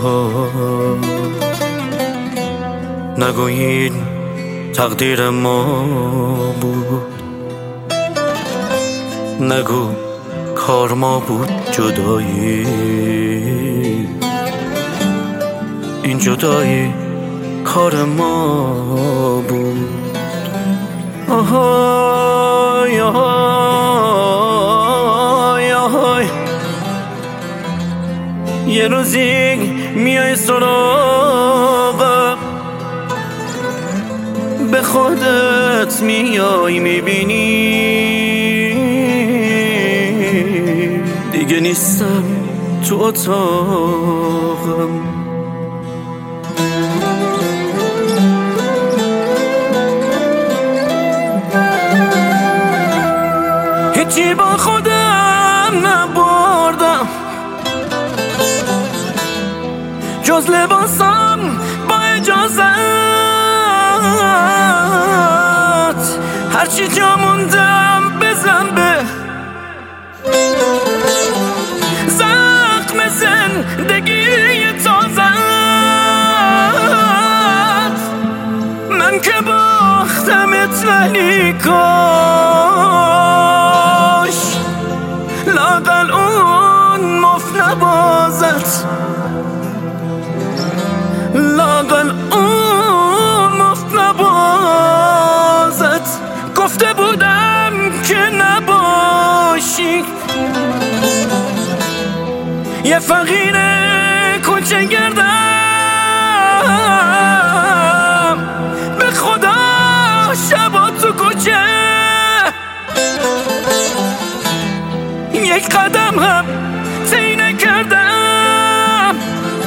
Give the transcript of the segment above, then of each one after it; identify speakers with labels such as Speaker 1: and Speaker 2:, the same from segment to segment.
Speaker 1: نگویید تقدیر ما بود، نگو کار ما بود جدایی. این جدایی کار ما بود. آهای آهای آهای، یه روزی میای سراغم، به خودت میای میبینی دیگه نیستم تو اتاقم. هیچی با خودم نبردم جز لباسم با اجازت، هرچی جا موندم بزن به زخم زندگی تازت. من که باختمت ولی کاش لااقل اون مفت نبازت، لااقل اون مفت نبازت. گفته بودم که نباشی یه فقیر کوچه گردم، به خدا شبا تو کوچه یک قدم هم طی نکردم.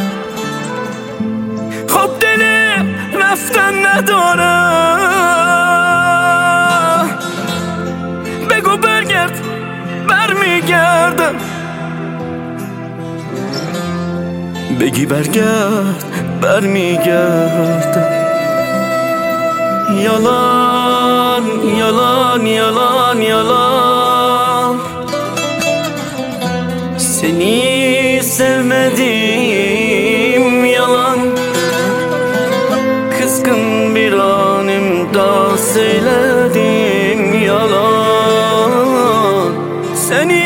Speaker 1: خب دل رفتن ندارم، بگو برگرد برمیگردم، بگی برگرد برمیگردم. Yalan, yalan, yalan, yalan, seni sevmedim yalan. Kızgın bir an imdat söyledim yalan, seni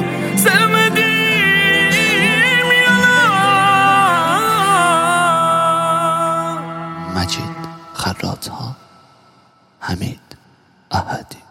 Speaker 1: sevmedim yalan.
Speaker 2: مجید خرات‌ها، حمید احدی.